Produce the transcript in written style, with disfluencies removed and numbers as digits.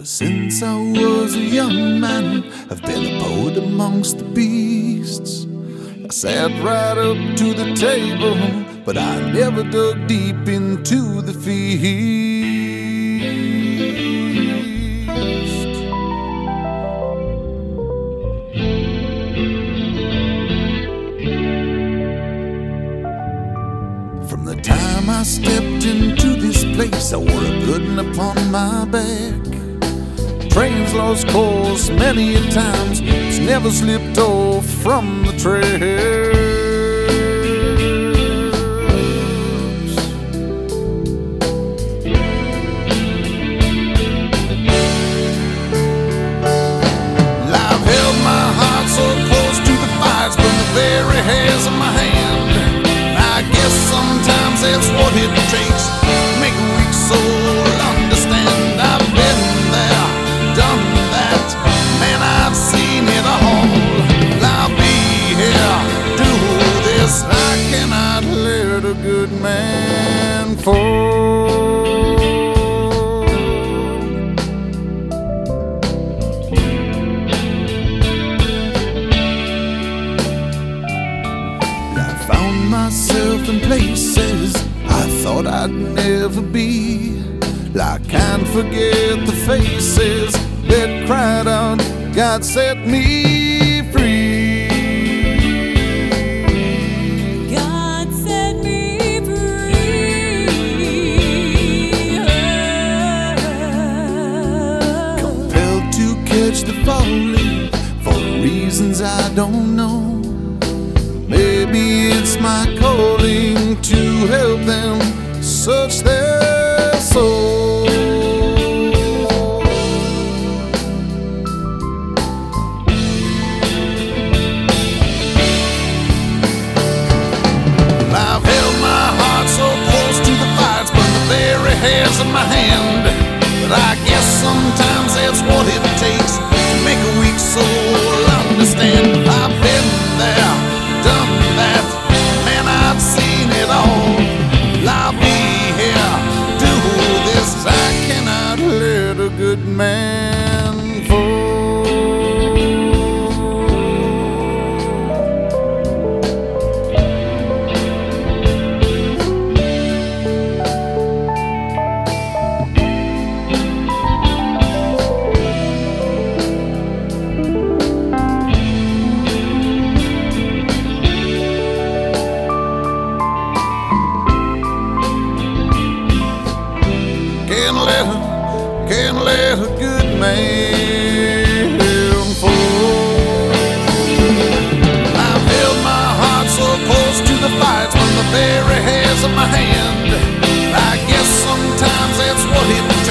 Since I was a young man, I've been a poet amongst the beasts. I sat right up to the table, but I never dug deep into the feast. From the time I stepped into this place, I wore a burden upon my back. Trains lost course many a times, it's never slipped off from the tracks. I've held my heart so close to the fires from the very hairs of my hand. I guess sometimes that's what it takes to make a weak soul understand. I've been there, done that, man, I've seen it all. I'll be here, do this, I cannot let a good man fall. I found myself in places I thought I'd never be. I can't forget the faces that cried out, God set me free. God set me free. Compelled to catch the falling for reasons I don't know. Maybe it's my calling to help them search their soul. I've held my heart so close to the fire, it's burned the very hairs of my hand. But I guess sometimes that's what it takes to make a weak soul understand. I've been there, done that, man, I've seen it all. I'll be here, do this, I cannot let a good man fall. Can't let a good man fall. I've held my heart so close to the fire, it's from the very hairs of my hand. I guess sometimes that's what it takes